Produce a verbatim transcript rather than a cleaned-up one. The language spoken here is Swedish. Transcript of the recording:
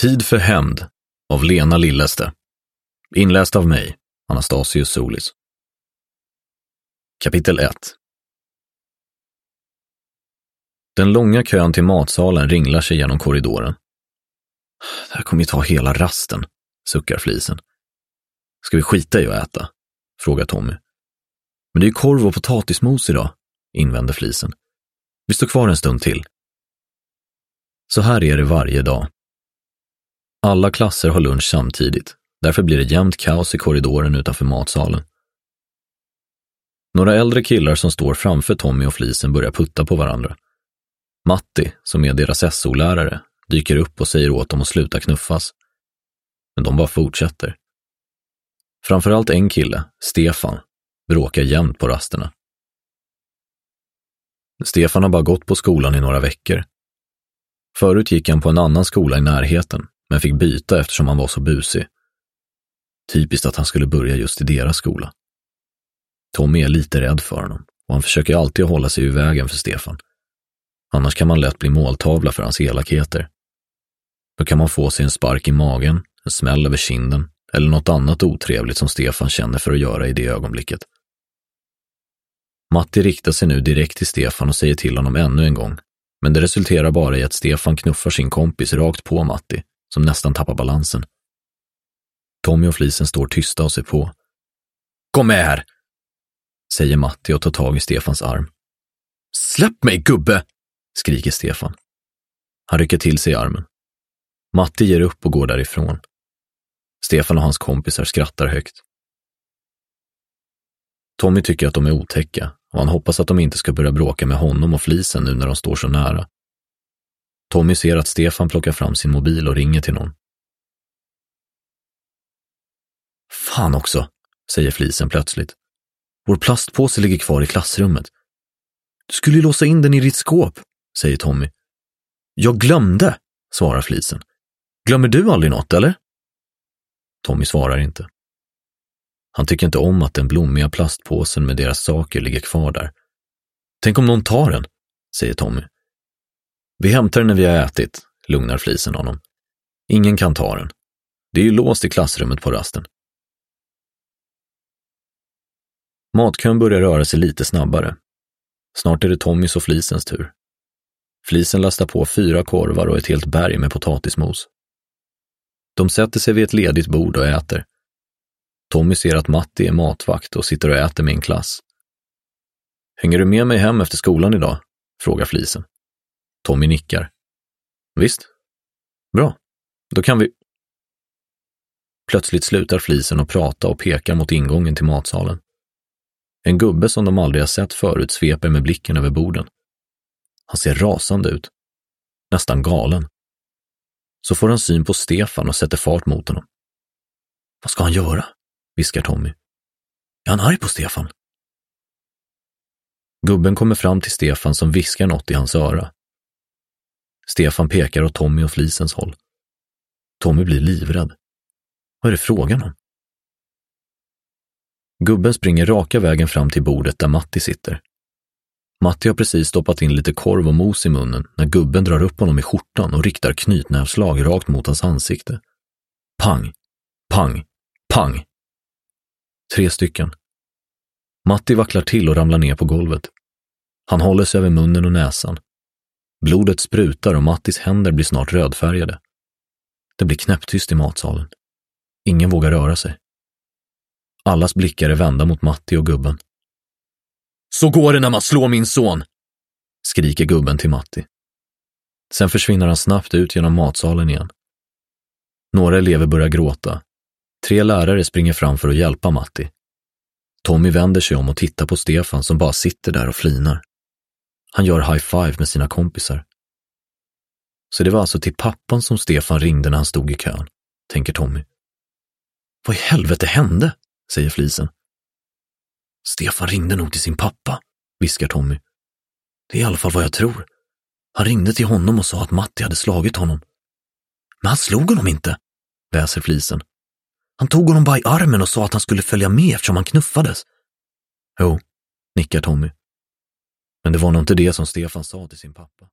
Tid för hämnd av Lena Lilleste. Inläst av mig, Anastasius Solis. Kapitel ett. Den långa kön till matsalen ringlar sig genom korridoren. Det här kommer ju ta hela rasten, suckar Flisen. Ska vi skita i att äta? Frågar Tommy. Men det är ju korv och potatismos idag, invänder Flisen. Vi står kvar en stund till. Så här är det varje dag. Alla klasser har lunch samtidigt, därför blir det jämnt kaos i korridoren utanför matsalen. Några äldre killar som står framför Tommy och Flisen börjar putta på varandra. Matti, som är deras S O-lärare, dyker upp och säger åt dem att sluta knuffas. Men de bara fortsätter. Framförallt en kille, Stefan, bråkar jämt på rasterna. Stefan har bara gått på skolan i några veckor. Förut gick han på en annan skola i närheten, men fick byta eftersom han var så busig. Typiskt att han skulle börja just i deras skola. Tommy är lite rädd för honom, och han försöker alltid hålla sig ur vägen för Stefan. Annars kan man lätt bli måltavla för hans elakheter. Då kan man få sig en spark i magen, en smäll över kinden, eller något annat otrevligt som Stefan känner för att göra i det ögonblicket. Matti riktar sig nu direkt till Stefan och säger till honom ännu en gång, men det resulterar bara i att Stefan knuffar sin kompis rakt på Matti, som nästan tappar balansen. Tommy och Flisen står tysta och ser på. Kom med här, säger Matti och tar tag i Stefans arm. Släpp mig, gubbe, skriker Stefan. Han rycker till sig i armen. Matti ger upp och går därifrån. Stefan och hans kompisar skrattar högt. Tommy tycker att de är otäcka och han hoppas att de inte ska börja bråka med honom och Flisen nu när de står så nära. Tommy ser att Stefan plockar fram sin mobil och ringer till någon. Fan också, säger Flisen plötsligt. Vår plastpåse ligger kvar i klassrummet. Du skulle ju låsa in den i ditt skåp, säger Tommy. Jag glömde, svarar Flisen. Glömmer du aldrig något, eller? Tommy svarar inte. Han tycker inte om att den blommiga plastpåsen med deras saker ligger kvar där. Tänk om någon tar den, säger Tommy. Vi hämtar den när vi har ätit, lugnar Flisen honom. Ingen kan ta den. Det är ju låst i klassrummet på rasten. Matkön börjar röra sig lite snabbare. Snart är det Tommys och Flisens tur. Flisen lastar på fyra korvar och ett helt berg med potatismos. De sätter sig vid ett ledigt bord och äter. Tommy ser att Matti är matvakt och sitter och äter med en klass. Hänger du med mig hem efter skolan idag? Frågar Flisen. Tommy nickar. Visst. Bra. Då kan vi... Plötsligt slutar Flisen att prata och pekar mot ingången till matsalen. En gubbe som de aldrig har sett förut sveper med blicken över borden. Han ser rasande ut. Nästan galen. Så får han syn på Stefan och sätter fart mot honom. Vad ska han göra? Viskar Tommy. Är han arg på Stefan? Gubben kommer fram till Stefan som viskar något i hans öra. Stefan pekar åt Tommy och Flisens håll. Tommy blir livrädd. Vad är det frågan om? Gubben springer raka vägen fram till bordet där Matti sitter. Matti har precis stoppat in lite korv och mos i munnen när gubben drar upp honom i skjortan och riktar knytnävslag rakt mot hans ansikte. Pang, pang, pang. Tre stycken. Matti vacklar till och ramlar ner på golvet. Han håller sig över munnen och näsan. Blodet sprutar och Mattis händer blir snart rödfärgade. Det blir knäpptyst i matsalen. Ingen vågar röra sig. Allas blickar är vända mot Matti och gubben. Så går det när man slår min son, skriker gubben till Matti. Sen försvinner han snabbt ut genom matsalen igen. Några elever börjar gråta. Tre lärare springer fram för att hjälpa Matti. Tommy vänder sig om och tittar på Stefan som bara sitter där och flinar. Han gör high five med sina kompisar. Så det var alltså till pappan som Stefan ringde när han stod i kön, tänker Tommy. Vad i helvete hände? Säger Flisen. Stefan ringde nog till sin pappa, viskar Tommy. Det är i alla fall vad jag tror. Han ringde till honom och sa att Matti hade slagit honom. Men han slog honom inte, väser Flisen. Han tog honom bara i armen och sa att han skulle följa med eftersom han knuffades. Jo, nickar Tommy. Men det var nog inte det som Stefan sa till sin pappa.